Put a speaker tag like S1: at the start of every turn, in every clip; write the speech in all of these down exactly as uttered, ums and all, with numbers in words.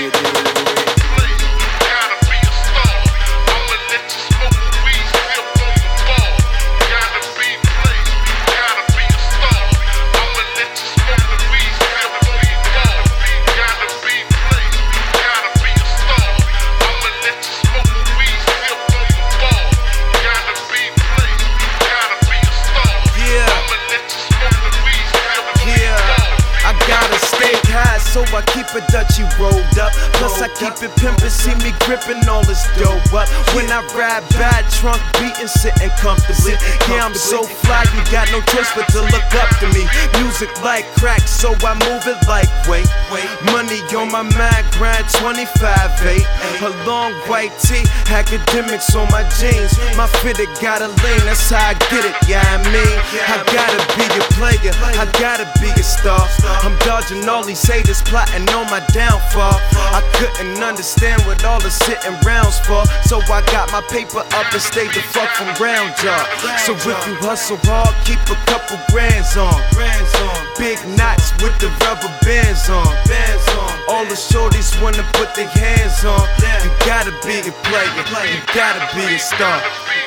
S1: way it is.
S2: So I keep a Dutchie rolled up. Plus I keep it pimpin', see me grippin' all this dough up. When I ride bad, trunk beatin', sittin' comfortably. Yeah, I'm so fly, you got no choice but to look up to me. Music like crack, so I move it like wait. Money on my mind, grind twenty-five eight. A long white tee, academics on my jeans. My fitted got a lane, that's how I get it, yeah I mean. I gotta be a player, I gotta be a star. I'm dodging all these haters, plotting on my downfall. I couldn't understand what all the sitting rounds for, so I got my paper up and stayed the fuck from ground job. So if you hustle hard, keep a couple grands on. Big knots with the rubber bands on. All the shorties wanna put their hands on. You gotta be a player, you gotta be a star.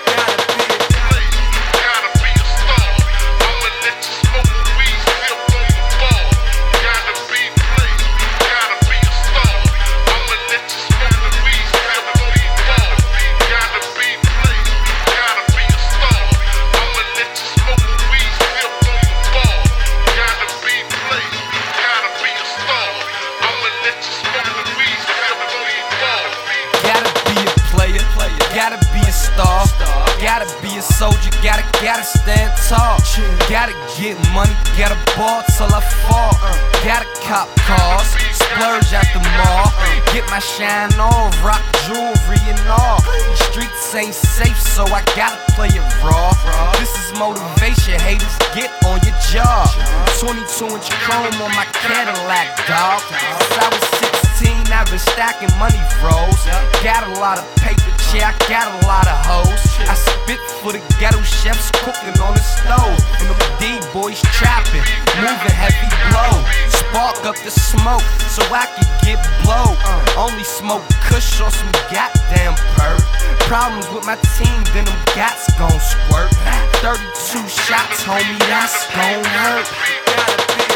S3: Gotta be a star, gotta be a soldier, gotta, gotta stand tall. Gotta get money, gotta ball till I fall. Gotta cop cars, splurge at the mall. Get my shine on, rock jewelry and all. The streets ain't safe, so I gotta play it raw. This is motivation, haters, get on your job. twenty-two inch chrome on my Cadillac, dog. Since I was sixteen, I've been stacking money rolls. Got a lot of paper, yeah, I got a lot of hoes. I spit for the ghetto chefs cooking on the stove. And them D-boys trapping, moving heavy blow. Spark up the smoke so I can get blow. Only smoke kush or some goddamn perk. Problems with my team, then them gats gon' squirt. thirty-two shots, homie, that's gon' hurt.